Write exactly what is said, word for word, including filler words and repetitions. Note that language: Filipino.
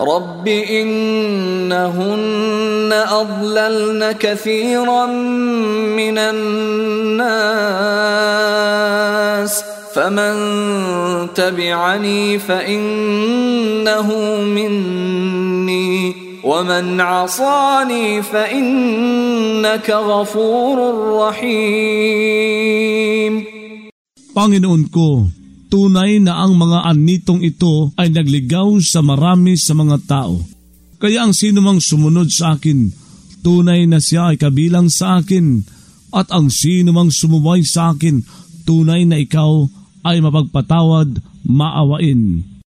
رب إنهن أضللن كثيرا من الناس فمن تبعني فإنه مني ومن عصاني فإنك غفور رحيم. Panginoon ko, tunay na ang mga anitong ito ay nagligaw sa marami sa mga tao. Kaya ang sinumang sumunod sa akin, tunay na siya ay kabilang sa akin, at ang sinumang sumuway sa akin, tunay na ikaw ay mapagpatawad, maawain.